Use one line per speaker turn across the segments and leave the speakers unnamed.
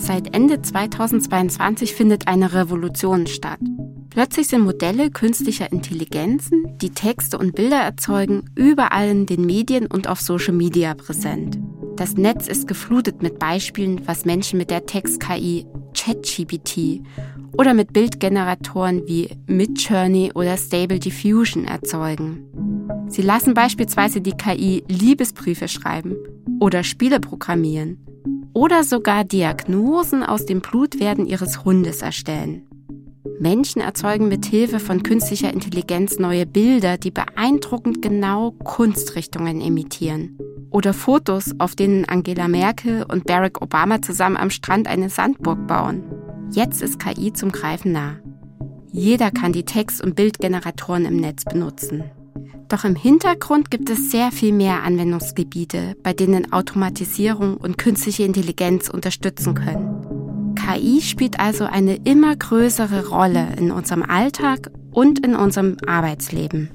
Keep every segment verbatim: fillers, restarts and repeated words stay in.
Seit Ende zweitausendzweiundzwanzig findet eine Revolution statt. Plötzlich sind Modelle künstlicher Intelligenzen, die Texte und Bilder erzeugen, überall in den Medien und auf Social Media präsent. Das Netz ist geflutet mit Beispielen, was Menschen mit der Text-K I ChatGPT oder mit Bildgeneratoren wie Midjourney oder Stable Diffusion erzeugen. Sie lassen beispielsweise die K I Liebesbriefe schreiben oder Spiele programmieren oder sogar Diagnosen aus dem Blutwerten ihres Hundes erstellen. Menschen erzeugen mit Hilfe von künstlicher Intelligenz neue Bilder, die beeindruckend genau Kunstrichtungen imitieren. Oder Fotos, auf denen Angela Merkel und Barack Obama zusammen am Strand eine Sandburg bauen. Jetzt ist K I zum Greifen nah. Jeder kann die Text- und Bildgeneratoren im Netz benutzen. Doch im Hintergrund gibt es sehr viel mehr Anwendungsgebiete, bei denen Automatisierung und künstliche Intelligenz unterstützen können. K I spielt also eine immer größere Rolle in unserem Alltag und in unserem Arbeitsleben.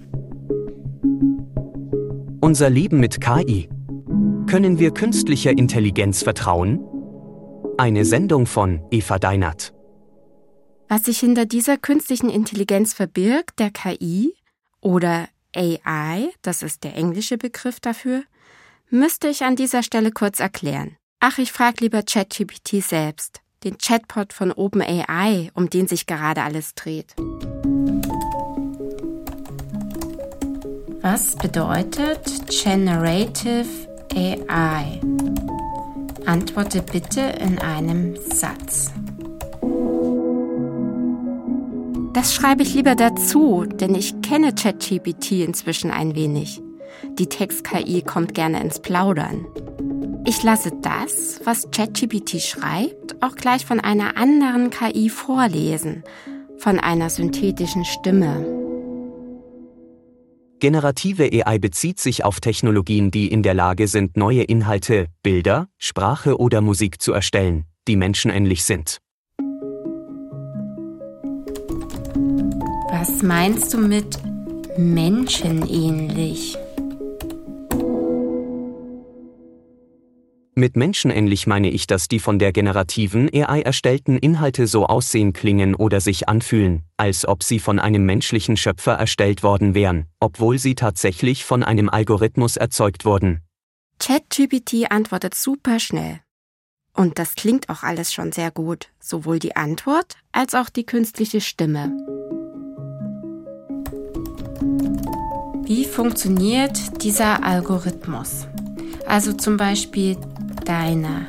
Unser Leben mit K I. Können wir künstlicher Intelligenz vertrauen? Eine Sendung von Eva Deinert.
Was sich hinter dieser künstlichen Intelligenz verbirgt, der K I oder A I, das ist der englische Begriff dafür, müsste ich an dieser Stelle kurz erklären. Ach, ich frage lieber ChatGPT selbst, den Chatbot von OpenAI, um den sich gerade alles dreht. Was bedeutet Generative A I? Antworte bitte in einem Satz. Das schreibe ich lieber dazu, denn ich kenne ChatGPT inzwischen ein wenig. Die Text-K I kommt gerne ins Plaudern. Ich lasse das, was ChatGPT schreibt, auch gleich von einer anderen K I vorlesen, von einer synthetischen Stimme.
Generative A I bezieht sich auf Technologien, die in der Lage sind, neue Inhalte, Bilder, Sprache oder Musik zu erstellen, die menschenähnlich sind.
Was meinst du mit menschenähnlich?
Mit menschenähnlich meine ich, dass die von der generativen A I erstellten Inhalte so aussehen, klingen oder sich anfühlen, als ob sie von einem menschlichen Schöpfer erstellt worden wären, obwohl sie tatsächlich von einem Algorithmus erzeugt wurden.
ChatGPT antwortet super schnell. Und das klingt auch alles schon sehr gut, sowohl die Antwort als auch die künstliche Stimme. Wie funktioniert dieser Algorithmus? Also zum Beispiel deiner.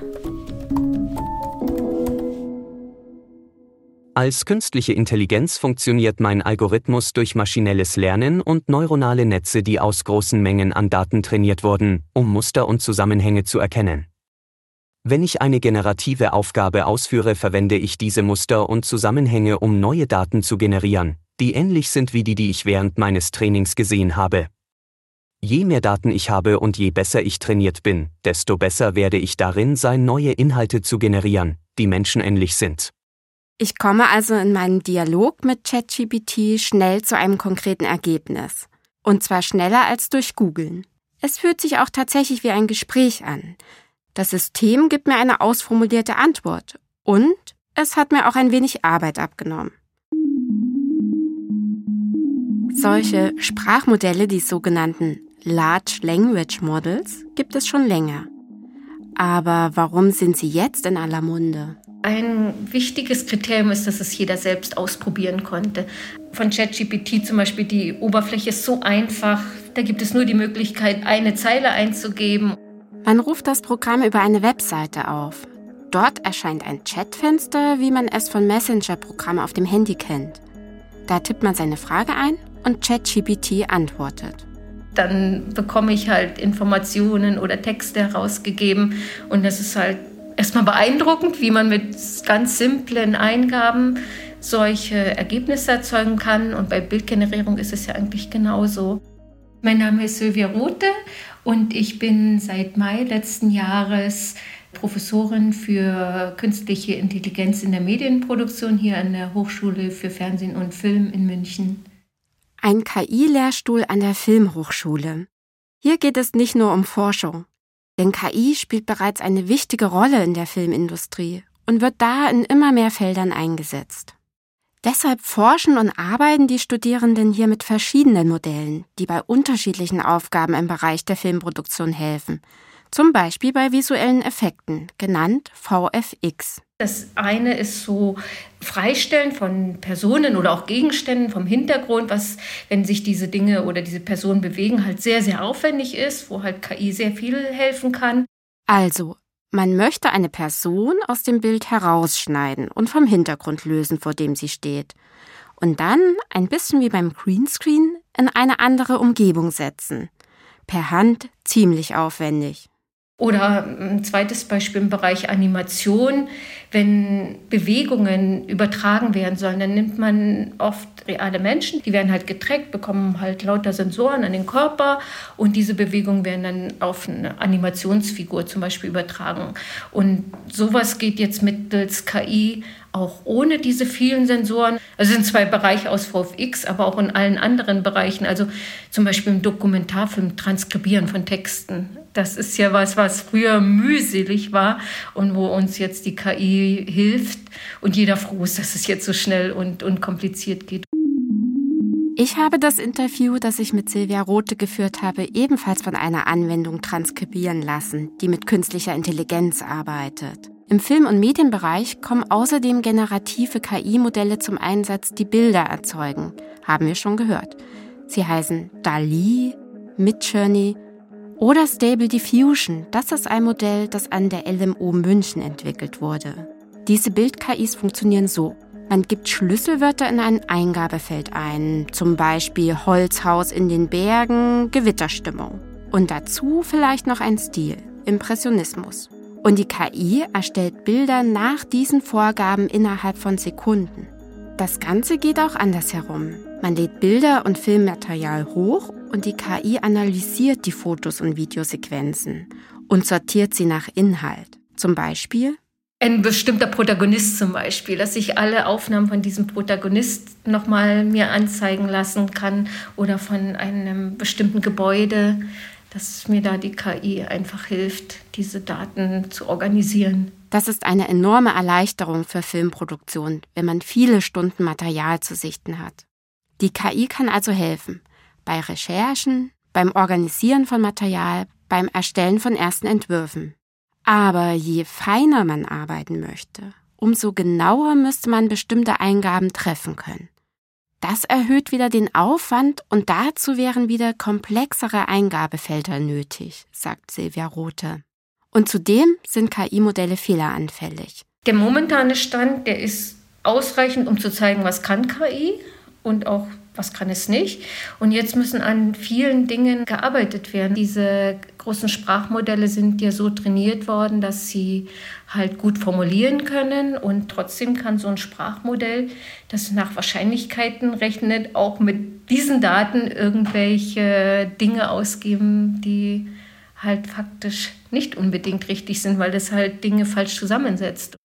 Als künstliche Intelligenz funktioniert mein Algorithmus durch maschinelles Lernen und neuronale Netze, die aus großen Mengen an Daten trainiert wurden, um Muster und Zusammenhänge zu erkennen. Wenn ich eine generative Aufgabe ausführe, verwende ich diese Muster und Zusammenhänge, um neue Daten zu generieren, die ähnlich sind wie die, die ich während meines Trainings gesehen habe. Je mehr Daten ich habe und je besser ich trainiert bin, desto besser werde ich darin sein, neue Inhalte zu generieren, die menschenähnlich sind.
Ich komme also in meinem Dialog mit ChatGPT schnell zu einem konkreten Ergebnis. Und zwar schneller als durch Googlen. Es fühlt sich auch tatsächlich wie ein Gespräch an. Das System gibt mir eine ausformulierte Antwort. Und es hat mir auch ein wenig Arbeit abgenommen. Solche Sprachmodelle, die sogenannten Large Language Models, gibt es schon länger. Aber warum sind sie jetzt in aller Munde?
Ein wichtiges Kriterium ist, dass es jeder selbst ausprobieren konnte. Von ChatGPT zum Beispiel, die Oberfläche ist so einfach, da gibt es nur die Möglichkeit, eine Zeile einzugeben.
Man ruft das Programm über eine Webseite auf. Dort erscheint ein Chatfenster, wie man es von Messenger-Programmen auf dem Handy kennt. Da tippt man seine Frage ein und ChatGPT antwortet.
Dann bekomme ich halt Informationen oder Texte herausgegeben und das ist halt erstmal beeindruckend, wie man mit ganz simplen Eingaben solche Ergebnisse erzeugen kann und bei Bildgenerierung ist es ja eigentlich genauso. Mein Name ist Sylvia Rothe und ich bin seit Mai letzten Jahres Professorin für künstliche Intelligenz in der Medienproduktion hier an der Hochschule für Fernsehen und Film in München.
Ein K I-Lehrstuhl an der Filmhochschule. Hier geht es nicht nur um Forschung, denn K I spielt bereits eine wichtige Rolle in der Filmindustrie und wird da in immer mehr Feldern eingesetzt. Deshalb forschen und arbeiten die Studierenden hier mit verschiedenen Modellen, die bei unterschiedlichen Aufgaben im Bereich der Filmproduktion helfen. Zum Beispiel bei visuellen Effekten, genannt V F X.
Das eine ist so Freistellen von Personen oder auch Gegenständen vom Hintergrund, was, wenn sich diese Dinge oder diese Personen bewegen, halt sehr, sehr aufwendig ist, wo halt K I sehr viel helfen kann.
Also, man möchte eine Person aus dem Bild herausschneiden und vom Hintergrund lösen, vor dem sie steht. Und dann, ein bisschen wie beim Greenscreen, in eine andere Umgebung setzen. Per Hand ziemlich aufwendig.
Oder ein zweites Beispiel im Bereich Animation, wenn Bewegungen übertragen werden sollen, dann nimmt man oft reale Menschen, die werden halt getrackt, bekommen halt lauter Sensoren an den Körper und diese Bewegungen werden dann auf eine Animationsfigur zum Beispiel übertragen. Und sowas geht jetzt mittels K I auch ohne diese vielen Sensoren. Also es sind zwei Bereiche aus V F X, aber auch in allen anderen Bereichen. Also zum Beispiel im Dokumentarfilm, Transkribieren von Texten. Das ist ja was, was früher mühselig war und wo uns jetzt die K I hilft und jeder froh ist, dass es jetzt so schnell und unkompliziert geht.
Ich habe das Interview, das ich mit Silvia Rothe geführt habe, ebenfalls von einer Anwendung transkribieren lassen, die mit künstlicher Intelligenz arbeitet. Im Film- und Medienbereich kommen außerdem generative K I-Modelle zum Einsatz, die Bilder erzeugen, haben wir schon gehört. Sie heißen DALL-E, Midjourney oder Stable Diffusion. Das ist ein Modell, das an der L M U München entwickelt wurde. Diese Bild-K Is funktionieren so. Man gibt Schlüsselwörter in ein Eingabefeld ein, zum Beispiel Holzhaus in den Bergen, Gewitterstimmung. Und dazu vielleicht noch ein Stil, Impressionismus. Und die K I erstellt Bilder nach diesen Vorgaben innerhalb von Sekunden. Das Ganze geht auch andersherum. Man lädt Bilder und Filmmaterial hoch und die K I analysiert die Fotos und Videosequenzen und sortiert sie nach Inhalt. Zum Beispiel
ein bestimmter Protagonist zum Beispiel, dass ich alle Aufnahmen von diesem Protagonist nochmal mir anzeigen lassen kann oder von einem bestimmten Gebäude, dass mir da die K I einfach hilft, diese Daten zu organisieren.
Das ist eine enorme Erleichterung für Filmproduktion, wenn man viele Stunden Material zu sichten hat. Die K I kann also helfen, bei Recherchen, beim Organisieren von Material, beim Erstellen von ersten Entwürfen. Aber je feiner man arbeiten möchte, umso genauer müsste man bestimmte Eingaben treffen können. Das erhöht wieder den Aufwand und dazu wären wieder komplexere Eingabefelder nötig, sagt Silvia Rothe. Und zudem sind K I-Modelle fehleranfällig.
Der momentane Stand, der ist ausreichend, um zu zeigen, was kann K I und auch was kann es nicht. Und jetzt müssen an vielen Dingen gearbeitet werden. Diese großen Sprachmodelle sind ja so trainiert worden, dass sie halt gut formulieren können. Und trotzdem kann so ein Sprachmodell, das nach Wahrscheinlichkeiten rechnet, auch mit diesen Daten irgendwelche Dinge ausgeben, die halt faktisch nicht unbedingt richtig sind, weil das halt Dinge falsch zusammensetzt.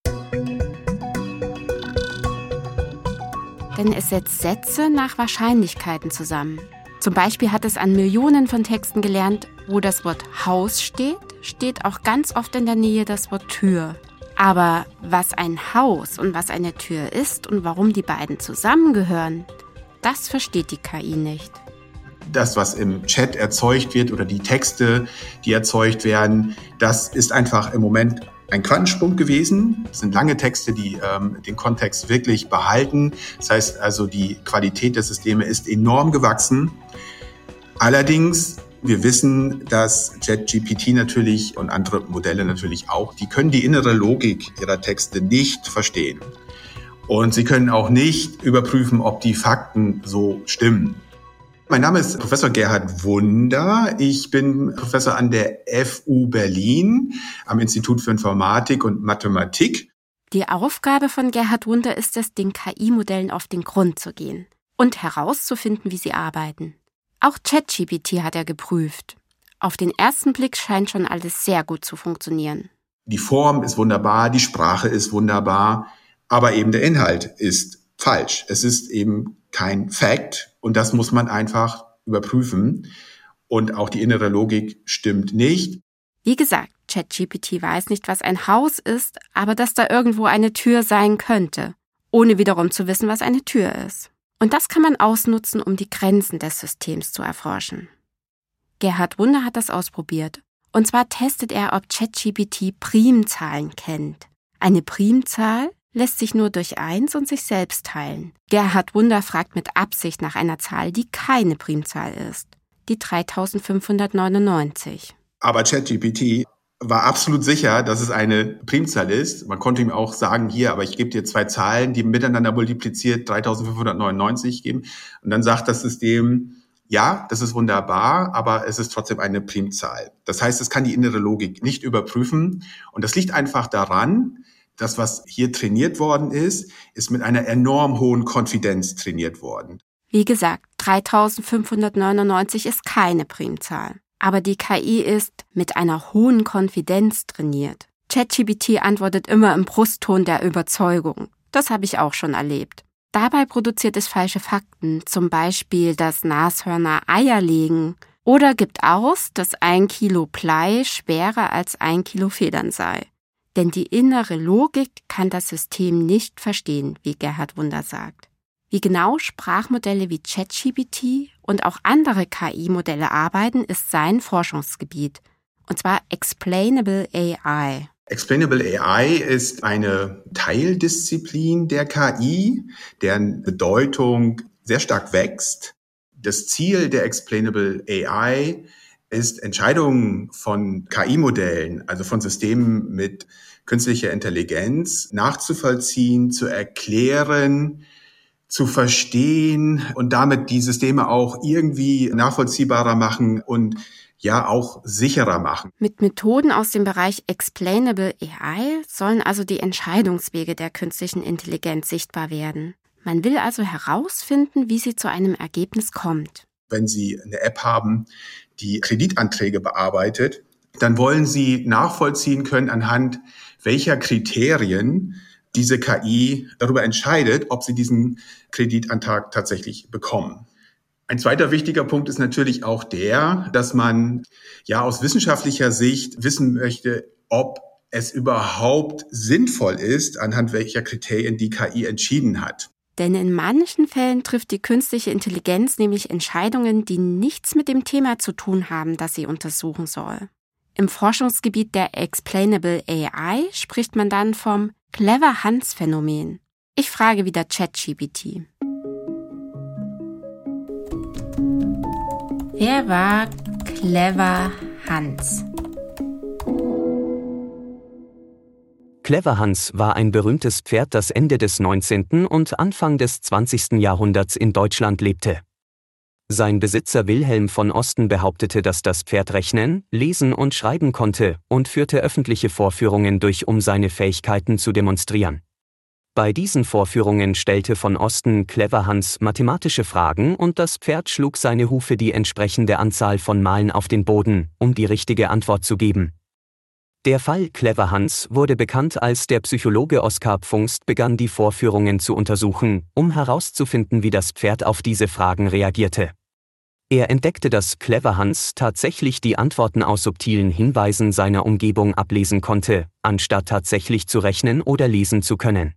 Denn es setzt Sätze nach Wahrscheinlichkeiten zusammen. Zum Beispiel hat es an Millionen von Texten gelernt, wo das Wort Haus steht, steht auch ganz oft in der Nähe das Wort Tür. Aber was ein Haus und was eine Tür ist und warum die beiden zusammengehören, das versteht die K I nicht.
Das, was im Chat erzeugt wird oder die Texte, die erzeugt werden, das ist einfach im Moment ein Quantensprung gewesen. Das sind lange Texte, die ähm, den Kontext wirklich behalten. Das heißt also, die Qualität der Systeme ist enorm gewachsen. Allerdings, wir wissen, dass ChatGPT natürlich und andere Modelle natürlich auch, die können die innere Logik ihrer Texte nicht verstehen. Und sie können auch nicht überprüfen, ob die Fakten so stimmen. Mein Name ist Professor Gerhard Wunder. Ich bin Professor an der F U Berlin am Institut für Informatik und Mathematik.
Die Aufgabe von Gerhard Wunder ist es, den K I-Modellen auf den Grund zu gehen und herauszufinden, wie sie arbeiten. Auch ChatGPT hat er geprüft. Auf den ersten Blick scheint schon alles sehr gut zu funktionieren.
Die Form ist wunderbar, die Sprache ist wunderbar, aber eben der Inhalt ist falsch. Es ist eben kein Fact und das muss man einfach überprüfen. Und auch die innere Logik stimmt nicht.
Wie gesagt, ChatGPT weiß nicht, was ein Haus ist, aber dass da irgendwo eine Tür sein könnte, ohne wiederum zu wissen, was eine Tür ist. Und das kann man ausnutzen, um die Grenzen des Systems zu erforschen. Gerhard Wunder hat das ausprobiert. Und zwar testet er, ob ChatGPT Primzahlen kennt. Eine Primzahl lässt sich nur durch eins und sich selbst teilen. Gerhard Wunder fragt mit Absicht nach einer Zahl, die keine Primzahl ist. Die dreitausendfünfhundertneunundneunzig.
Aber ChatGPT war absolut sicher, dass es eine Primzahl ist. Man konnte ihm auch sagen, hier, aber ich gebe dir zwei Zahlen, die miteinander multipliziert dreitausendfünfhundertneunundneunzig geben. Und dann sagt das System, ja, das ist wunderbar, aber es ist trotzdem eine Primzahl. Das heißt, es kann die innere Logik nicht überprüfen. Und das liegt einfach daran, dass was hier trainiert worden ist, ist mit einer enorm hohen Konfidenz trainiert worden.
Wie gesagt, dreitausendfünfhundertneunundneunzig ist keine Primzahl. Aber die K I ist mit einer hohen Konfidenz trainiert. ChatGPT antwortet immer im Brustton der Überzeugung. Das habe ich auch schon erlebt. Dabei produziert es falsche Fakten, zum Beispiel, dass Nashörner Eier legen, oder gibt aus, dass ein Kilo Blei schwerer als ein Kilo Federn sei. Denn die innere Logik kann das System nicht verstehen, wie Gerhard Wunder sagt. Wie genau Sprachmodelle wie ChatGPT und auch andere K I-Modelle arbeiten, ist sein Forschungsgebiet, und zwar Explainable A I.
Explainable A I ist eine Teildisziplin der K I, deren Bedeutung sehr stark wächst. Das Ziel der Explainable A I ist, Entscheidungen von K I-Modellen, also von Systemen mit künstlicher Intelligenz, nachzuvollziehen, zu erklären, zu verstehen und damit die Systeme auch irgendwie nachvollziehbarer machen und ja auch sicherer machen.
Mit Methoden aus dem Bereich Explainable A I sollen also die Entscheidungswege der künstlichen Intelligenz sichtbar werden. Man will also herausfinden, wie sie zu einem Ergebnis kommt.
Wenn Sie eine App haben, die Kreditanträge bearbeitet, dann wollen Sie nachvollziehen können, anhand welcher Kriterien diese K I darüber entscheidet, ob Sie diesen Kreditantrag tatsächlich bekommen. Ein zweiter wichtiger Punkt ist natürlich auch der, dass man ja aus wissenschaftlicher Sicht wissen möchte, ob es überhaupt sinnvoll ist, anhand welcher Kriterien die K I entschieden hat.
Denn in manchen Fällen trifft die künstliche Intelligenz nämlich Entscheidungen, die nichts mit dem Thema zu tun haben, das sie untersuchen soll. Im Forschungsgebiet der Explainable A I spricht man dann vom Clever-Hans-Phänomen. Ich frage wieder ChatGPT. Wer war Clever Hans?
Clever Hans war ein berühmtes Pferd, das Ende des neunzehnten und Anfang des zwanzigsten Jahrhunderts in Deutschland lebte. Sein Besitzer Wilhelm von Osten behauptete, dass das Pferd rechnen, lesen und schreiben konnte und führte öffentliche Vorführungen durch, um seine Fähigkeiten zu demonstrieren. Bei diesen Vorführungen stellte von Osten Clever Hans mathematische Fragen und das Pferd schlug seine Hufe die entsprechende Anzahl von Malen auf den Boden, um die richtige Antwort zu geben. Der Fall Clever Hans wurde bekannt, als der Psychologe Oskar Pfungst begann, die Vorführungen zu untersuchen, um herauszufinden, wie das Pferd auf diese Fragen reagierte. Er entdeckte, dass Clever Hans tatsächlich die Antworten aus subtilen Hinweisen seiner Umgebung ablesen konnte, anstatt tatsächlich zu rechnen oder lesen zu können.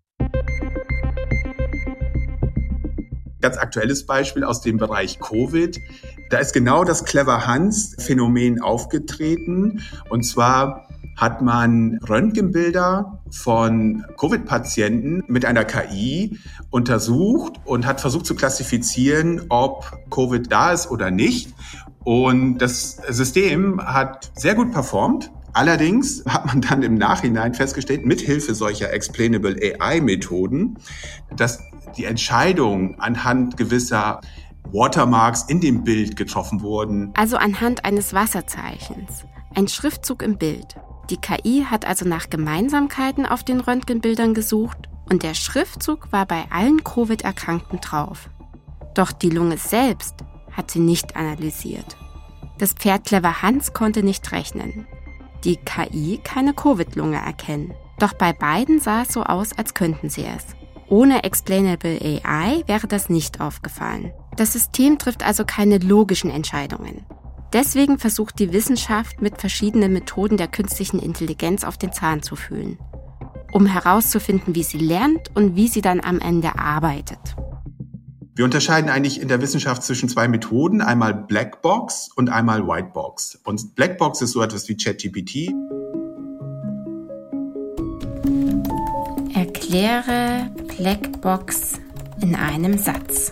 Ganz aktuelles Beispiel aus dem Bereich Covid. Da ist genau das Clever Hans-Phänomen aufgetreten. Und zwar hat man Röntgenbilder von Covid-Patienten mit einer K I untersucht und hat versucht zu klassifizieren, ob Covid da ist oder nicht. Und das System hat sehr gut performt. Allerdings hat man dann im Nachhinein festgestellt, mithilfe solcher Explainable A I-Methoden, dass die Entscheidungen anhand gewisser Watermarks in dem Bild getroffen wurden.
Also anhand eines Wasserzeichens, ein Schriftzug im Bild. Die K I hat also nach Gemeinsamkeiten auf den Röntgenbildern gesucht und der Schriftzug war bei allen Covid-Erkrankten drauf. Doch die Lunge selbst hat sie nicht analysiert. Das Pferd Clever Hans konnte nicht rechnen. Die K I keine Covid-Lunge erkennen. Doch bei beiden sah es so aus, als könnten sie es. Ohne Explainable A I wäre das nicht aufgefallen. Das System trifft also keine logischen Entscheidungen. Deswegen versucht die Wissenschaft, mit verschiedenen Methoden der künstlichen Intelligenz auf den Zahn zu fühlen, um herauszufinden, wie sie lernt und wie sie dann am Ende arbeitet.
Wir unterscheiden eigentlich in der Wissenschaft zwischen zwei Methoden, einmal Blackbox und einmal Whitebox. Und Blackbox ist so etwas wie ChatGPT.
Erkläre Blackbox in einem Satz.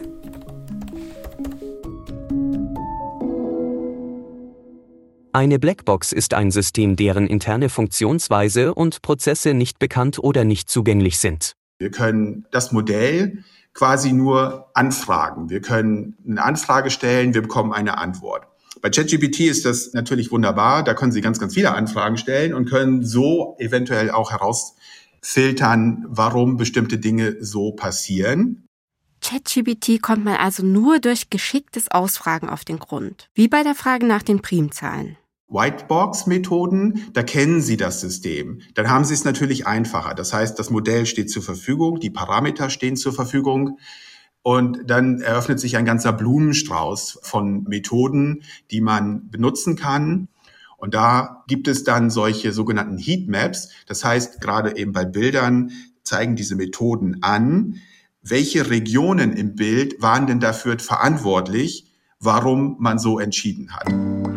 Eine Blackbox ist ein System, deren interne Funktionsweise und Prozesse nicht bekannt oder nicht zugänglich sind.
Wir können das Modell quasi nur anfragen. Wir können eine Anfrage stellen, wir bekommen eine Antwort. Bei ChatGPT ist das natürlich wunderbar. Da können Sie ganz, ganz viele Anfragen stellen und können so eventuell auch herausfiltern, warum bestimmte Dinge so passieren.
ChatGPT kommt man also nur durch geschicktes Ausfragen auf den Grund, wie bei der Frage nach den Primzahlen.
Whitebox-Methoden, da kennen Sie das System. Dann haben Sie es natürlich einfacher. Das heißt, das Modell steht zur Verfügung, die Parameter stehen zur Verfügung und dann eröffnet sich ein ganzer Blumenstrauß von Methoden, die man benutzen kann. Und da gibt es dann solche sogenannten Heatmaps. Das heißt, gerade eben bei Bildern zeigen diese Methoden an, welche Regionen im Bild waren denn dafür verantwortlich, warum man so entschieden hat.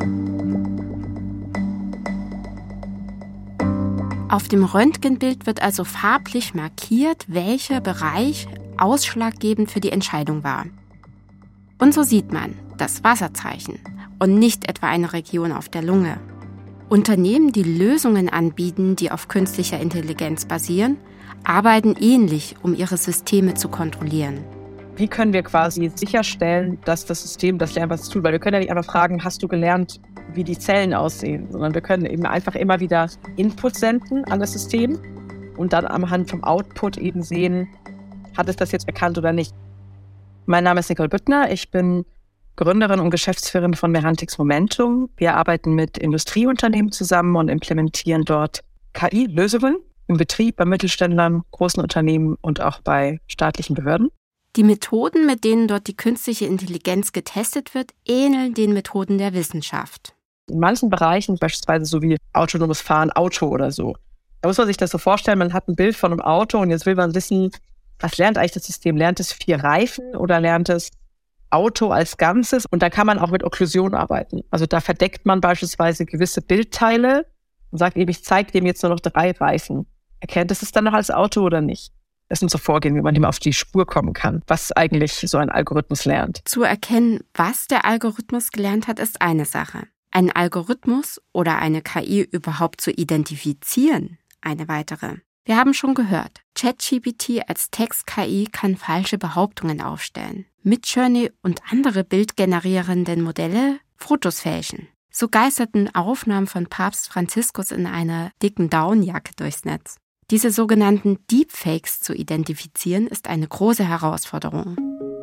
Auf dem Röntgenbild wird also farblich markiert, welcher Bereich ausschlaggebend für die Entscheidung war. Und so sieht man das Wasserzeichen und nicht etwa eine Region auf der Lunge. Unternehmen, die Lösungen anbieten, die auf künstlicher Intelligenz basieren, arbeiten ähnlich, um ihre Systeme zu kontrollieren.
Wie können wir quasi sicherstellen, dass das System das lernt, was es tut? Weil wir können ja nicht einfach fragen, hast du gelernt, wie die Zellen aussehen? Sondern wir können eben einfach immer wieder Input senden an das System und dann anhand vom Output eben sehen, hat es das jetzt erkannt oder nicht. Mein Name ist Nicole Büttner, ich bin Gründerin und Geschäftsführerin von Merantix Momentum. Wir arbeiten mit Industrieunternehmen zusammen und implementieren dort K I-Lösungen im Betrieb, bei Mittelständlern, großen Unternehmen und auch bei staatlichen Behörden.
Die Methoden, mit denen dort die künstliche Intelligenz getestet wird, ähneln den Methoden der Wissenschaft.
In manchen Bereichen, beispielsweise so wie autonomes Fahren, Auto oder so, da muss man sich das so vorstellen, man hat ein Bild von einem Auto und jetzt will man wissen, was lernt eigentlich das System? Lernt es vier Reifen oder lernt es Auto als Ganzes? Und da kann man auch mit Okklusion arbeiten. Also da verdeckt man beispielsweise gewisse Bildteile und sagt eben, ich zeige dem jetzt nur noch drei Reifen. Erkennt es es dann noch als Auto oder nicht? Das sind so Vorgehen, wie man dem auf die Spur kommen kann, was eigentlich so ein Algorithmus lernt.
Zu erkennen, was der Algorithmus gelernt hat, ist eine Sache. Einen Algorithmus oder eine K I überhaupt zu identifizieren, eine weitere. Wir haben schon gehört, ChatGPT als Text-K I kann falsche Behauptungen aufstellen. Midjourney und andere bildgenerierenden Modelle Fotos fälschen. So geisterten Aufnahmen von Papst Franziskus in einer dicken Downjacke durchs Netz. Diese sogenannten Deepfakes zu identifizieren, ist eine große Herausforderung.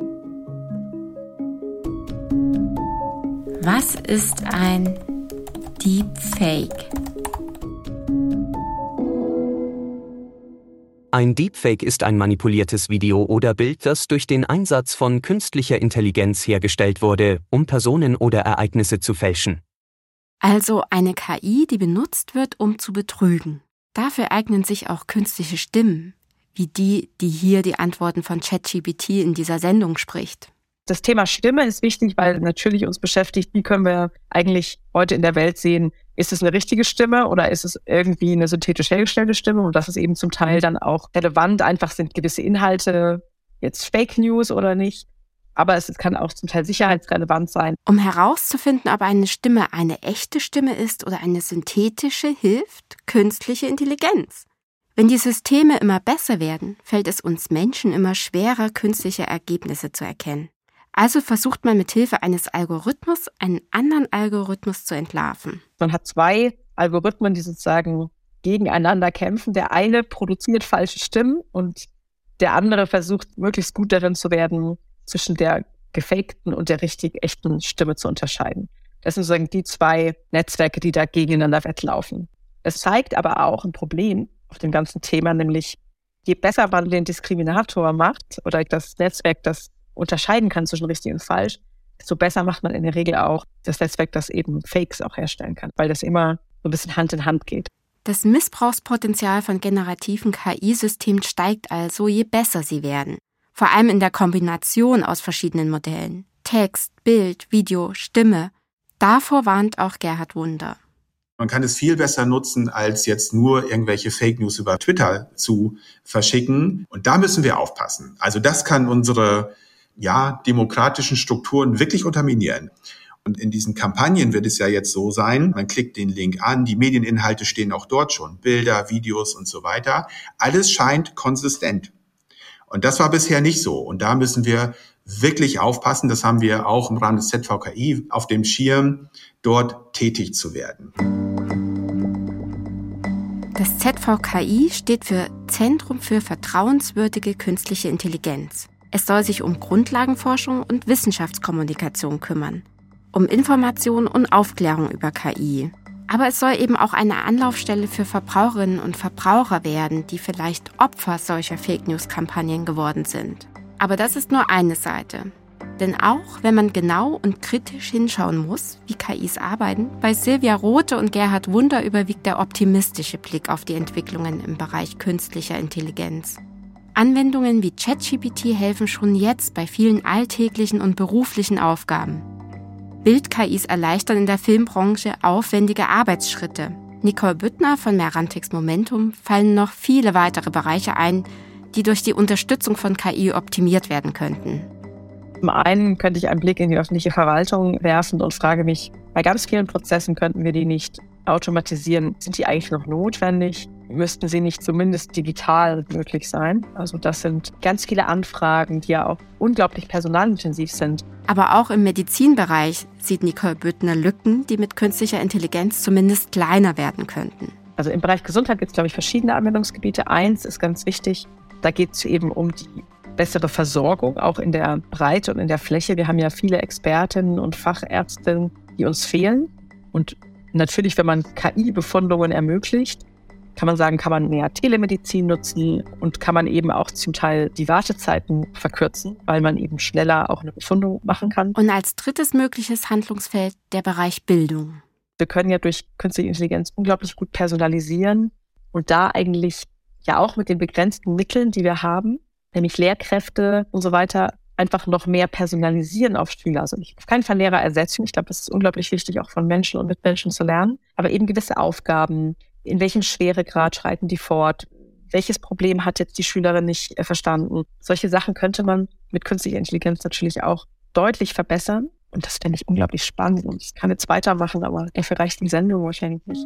Was ist ein Deepfake?
Ein Deepfake ist ein manipuliertes Video oder Bild, das durch den Einsatz von künstlicher Intelligenz hergestellt wurde, um Personen oder Ereignisse zu fälschen.
Also eine K I, die benutzt wird, um zu betrügen. Dafür eignen sich auch künstliche Stimmen, wie die, die hier die Antworten von ChatGPT in dieser Sendung spricht.
Das Thema Stimme ist wichtig, weil natürlich uns beschäftigt, wie können wir eigentlich heute in der Welt sehen, ist es eine richtige Stimme oder ist es irgendwie eine synthetisch hergestellte Stimme? Und das ist eben zum Teil dann auch relevant, einfach sind gewisse Inhalte jetzt Fake News oder nicht. Aber es kann auch zum Teil sicherheitsrelevant sein.
Um herauszufinden, ob eine Stimme eine echte Stimme ist oder eine synthetische, hilft künstliche Intelligenz. Wenn die Systeme immer besser werden, fällt es uns Menschen immer schwerer, künstliche Ergebnisse zu erkennen. Also versucht man mit Hilfe eines Algorithmus, einen anderen Algorithmus zu entlarven.
Man hat zwei Algorithmen, die sozusagen gegeneinander kämpfen. Der eine produziert falsche Stimmen und der andere versucht, möglichst gut darin zu werden, zwischen der gefakten und der richtig echten Stimme zu unterscheiden. Das sind sozusagen die zwei Netzwerke, die da gegeneinander wettlaufen. Es zeigt aber auch ein Problem auf dem ganzen Thema, nämlich je besser man den Diskriminator macht oder das Netzwerk, das unterscheiden kann zwischen richtig und falsch, desto besser macht man in der Regel auch das Netzwerk, das eben Fakes auch herstellen kann, weil das immer so ein bisschen Hand in Hand geht.
Das Missbrauchspotenzial von generativen K I-Systemen steigt also, je besser sie werden. Vor allem in der Kombination aus verschiedenen Modellen. Text, Bild, Video, Stimme. Davor warnt auch Gerhard Wunder.
Man kann es viel besser nutzen, als jetzt nur irgendwelche Fake News über Twitter zu verschicken. Und da müssen wir aufpassen. Also das kann unsere ja, demokratischen Strukturen wirklich unterminieren. Und in diesen Kampagnen wird es ja jetzt so sein, man klickt den Link an, die Medieninhalte stehen auch dort schon, Bilder, Videos und so weiter. Alles scheint konsistent. Und das war bisher nicht so. Und da müssen wir wirklich aufpassen. Das haben wir auch im Rahmen des Z V K I auf dem Schirm, dort tätig zu werden.
Das Z V K I steht für Zentrum für vertrauenswürdige künstliche Intelligenz. Es soll sich um Grundlagenforschung und Wissenschaftskommunikation kümmern, um Information und Aufklärung über K I. Aber es soll eben auch eine Anlaufstelle für Verbraucherinnen und Verbraucher werden, die vielleicht Opfer solcher Fake-News-Kampagnen geworden sind. Aber das ist nur eine Seite. Denn auch wenn man genau und kritisch hinschauen muss, wie K Is arbeiten, bei Silvia Rothe und Gerhard Wunder überwiegt der optimistische Blick auf die Entwicklungen im Bereich künstlicher Intelligenz. Anwendungen wie ChatGPT helfen schon jetzt bei vielen alltäglichen und beruflichen Aufgaben. Bild-K Is erleichtern in der Filmbranche aufwendige Arbeitsschritte. Nicole Büttner von Merantix Momentum fallen noch viele weitere Bereiche ein, die durch die Unterstützung von K I optimiert werden könnten.
Zum einen könnte ich einen Blick in die öffentliche Verwaltung werfen und frage mich, bei ganz vielen Prozessen könnten wir die nicht automatisieren. Sind die eigentlich noch notwendig? Müssten sie nicht zumindest digital möglich sein? Also das sind ganz viele Anfragen, die ja auch unglaublich personalintensiv sind.
Aber auch im Medizinbereich sieht Nicole Büttner Lücken, die mit künstlicher Intelligenz zumindest kleiner werden könnten.
Also im Bereich Gesundheit gibt es, glaube ich, verschiedene Anwendungsgebiete. Eins ist ganz wichtig, da geht es eben um die bessere Versorgung, auch in der Breite und in der Fläche. Wir haben ja viele Expertinnen und Fachärztinnen, die uns fehlen. Und natürlich, wenn man K I-Befundungen ermöglicht, kann man sagen, kann man mehr Telemedizin nutzen und kann man eben auch zum Teil die Wartezeiten verkürzen, weil man eben schneller auch eine Befundung machen kann.
Und als drittes mögliches Handlungsfeld der Bereich Bildung.
Wir können ja durch künstliche Intelligenz unglaublich gut personalisieren und da eigentlich ja auch mit den begrenzten Mitteln, die wir haben, nämlich Lehrkräfte und so weiter, einfach noch mehr personalisieren auf Schüler. Also ich auf keinen Fall Lehrer ersetzen. Ich glaube, das ist unglaublich wichtig, auch von Menschen und mit Menschen zu lernen. Aber eben gewisse Aufgaben, in welchem Schweregrad schreiten die fort? Welches Problem hat jetzt die Schülerin nicht äh, verstanden? Solche Sachen könnte man mit künstlicher Intelligenz natürlich auch deutlich verbessern. Und das fände ich unglaublich spannend. Und ich kann jetzt weitermachen, aber dafür reicht die Sendung wahrscheinlich nicht.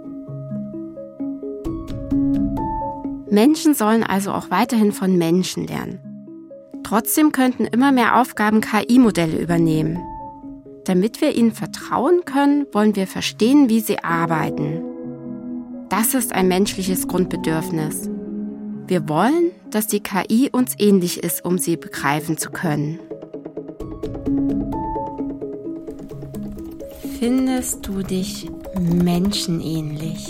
Menschen sollen also auch weiterhin von Menschen lernen. Trotzdem könnten immer mehr Aufgaben K I-Modelle übernehmen. Damit wir ihnen vertrauen können, wollen wir verstehen, wie sie arbeiten. Das ist ein menschliches Grundbedürfnis. Wir wollen, dass die K I uns ähnlich ist, um sie begreifen zu können. Findest du dich menschenähnlich?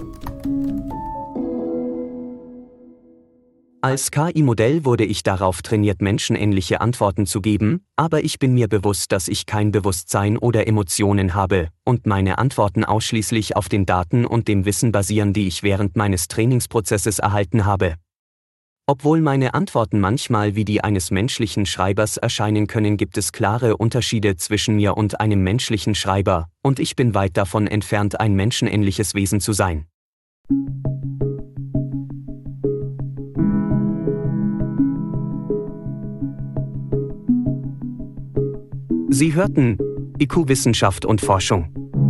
Als K I-Modell wurde ich darauf trainiert, menschenähnliche Antworten zu geben, aber ich bin mir bewusst, dass ich kein Bewusstsein oder Emotionen habe und meine Antworten ausschließlich auf den Daten und dem Wissen basieren, die ich während meines Trainingsprozesses erhalten habe. Obwohl meine Antworten manchmal wie die eines menschlichen Schreibers erscheinen können, gibt es klare Unterschiede zwischen mir und einem menschlichen Schreiber, und ich bin weit davon entfernt, ein menschenähnliches Wesen zu sein. Sie hörten I Q Wissenschaft und Forschung.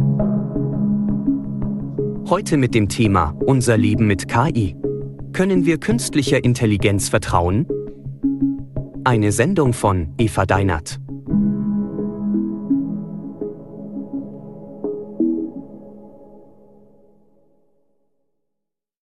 Heute mit dem Thema Unser Leben mit K I. Können wir künstlicher Intelligenz vertrauen? Eine Sendung von Eva Deinert.